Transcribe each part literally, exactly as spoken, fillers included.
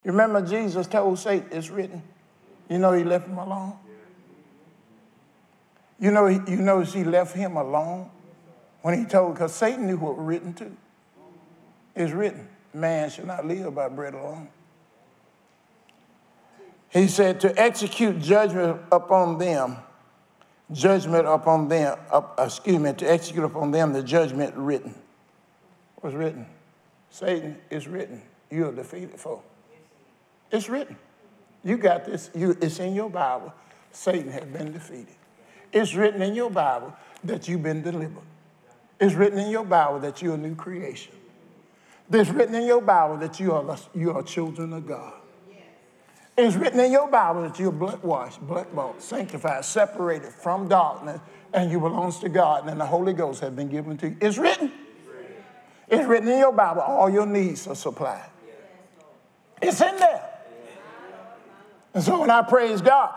You remember Jesus told Satan, it's written. You know he left him alone. You know, you notice he left him alone when he told, because Satan knew what was written too. It's written, man shall not live by bread alone. He said to execute judgment upon them, judgment upon them, uh, excuse me, to execute upon them the judgment written. What's written? Satan, it's written. You are defeated foe. It's written. You got this. You, it's in your Bible. Satan has been defeated. It's written in your Bible that you've been delivered. It's written in your Bible that you're a new creation. It's written in your Bible that you are, you are children of God. It's written in your Bible that you're blood washed, blood bought, sanctified, separated from darkness, and you belong to God, and the Holy Ghost has been given to you. It's written. It's written in your Bible. All your needs are supplied. It's in there. And so when I praise God,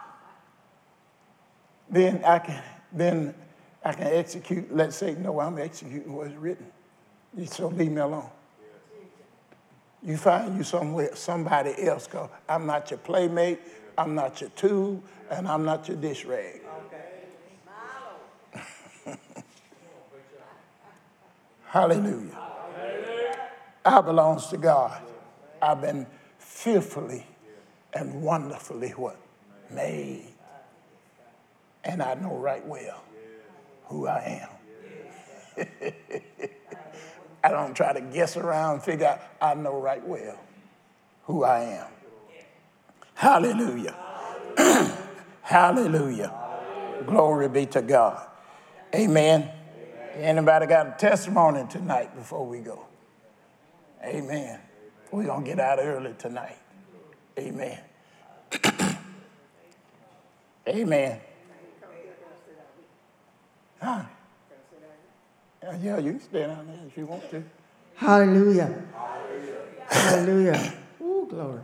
then I can then I can execute. Let Satan know I'm executing what's written. So leave me alone. You find you somewhere, somebody else, because I'm not your playmate, I'm not your tool, and I'm not your dish rag. Okay. Hallelujah. I belong to God. I've been fearfully and wonderfully what? Made. And I know right well who I am. I don't try to guess around and figure out. I know right well who I am. Hallelujah. Hallelujah. Hallelujah. Glory be to God. Amen. Amen. Anybody got a testimony tonight before we go? Amen. We're going to get out early tonight. Amen. Amen. Huh? Yeah, you can stay down there if you want to. Hallelujah. Hallelujah. Hallelujah. Ooh, glory.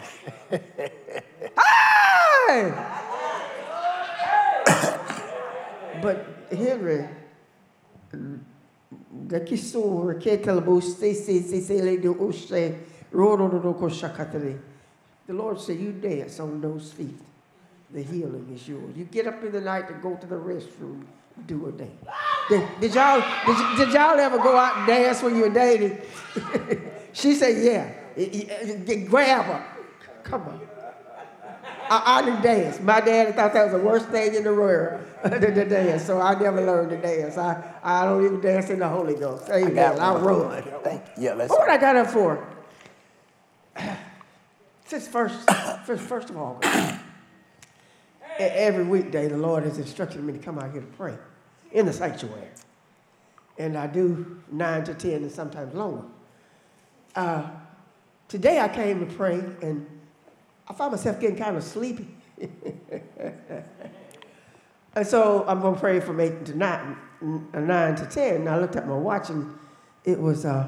Hey! But Henry, the Lord said, you dance on those feet. The healing is yours. You get up in the night to go to the restroom, do a dance. Did, did, y'all, did, y- did y'all ever go out and dance when you were dating? She said, yeah. Y- y- y- Grab her. Come on. I, I didn't dance. My daddy thought that was the worst thing in the world to, to dance, so I never learned to dance. I, I don't even dance in the Holy Ghost. Amen. I, I run. Yeah, let's what I got up for? Since first, first, first of all, every weekday the Lord has instructed me to come out here to pray in the sanctuary. And I do nine to ten and sometimes longer. Uh, today I came to pray and I found myself getting kind of sleepy. And so I'm going to pray from eight to nine, nine to ten. And I looked at my watch and it was uh,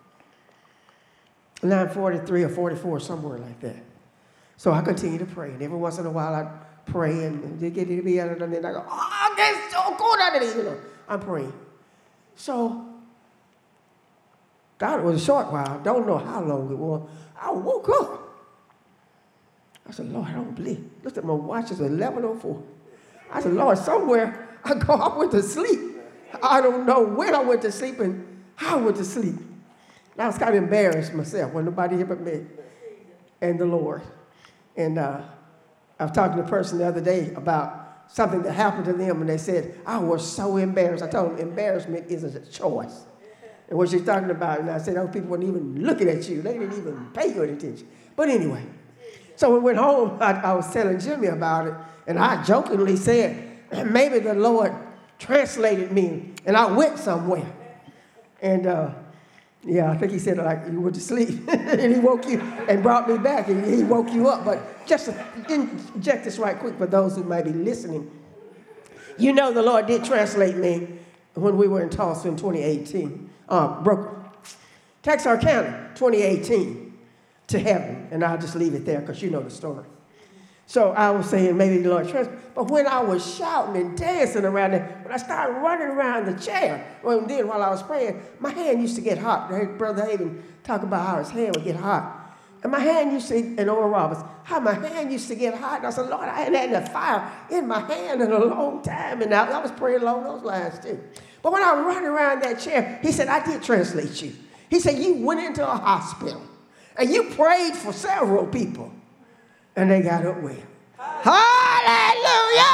nine forty-three or forty-four, somewhere like that. So I continue to pray. And every once in a while I pray and they get to be out and then I go, oh, I guess so go down there, you know. I'm praying. So, God, it was a short while. I don't know how long it was. I woke up. I said, Lord, I don't believe. Looked at my watch, it's eleven oh four. I said, Lord, somewhere I go, I went to sleep. I don't know when I went to sleep and how I went to sleep. And I was kind of embarrassed myself when nobody here but me and the Lord. And uh, I was talking to a person the other day about something that happened to them, and they said, I was so embarrassed. I told them embarrassment isn't a choice. And what she's talking about, and I said, those people weren't even looking at you. They didn't even pay you any attention. But anyway, so we went home. I, I was telling Jimmy about it, and I jokingly said, maybe the Lord translated me, and I went somewhere. And uh, yeah, I think he said, like, you went to sleep, and he woke you and brought me back, and he woke you up. But just to inject this right quick for those who might be listening, you know the Lord did translate me when we were in Tulsa in twenty eighteen, uh, broke, Texarkana, twenty eighteen, to heaven. And I'll just leave it there because you know the story. So I was saying maybe the Lord translated. But when I was shouting and dancing around there, when I started running around the chair, well, then while I was praying, my hand used to get hot. I heard Brother Haven talk about how his hand would get hot And my hand used to, in Oral Roberts, how my hand used to get hot. And I said, Lord, I hadn't had that fire in my hand in a long time. And I, I was praying along those lines too. But when I was running around that chair, he said, I did translate you. He said, you went into a hospital and you prayed for several people and they got up well. Hallelujah!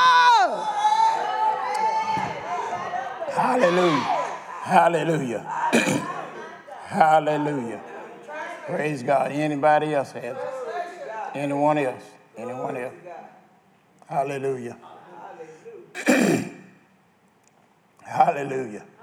Hallelujah. Hallelujah. Hallelujah. Praise God. Anybody else has it? Anyone else? Anyone else? Hallelujah. Hallelujah.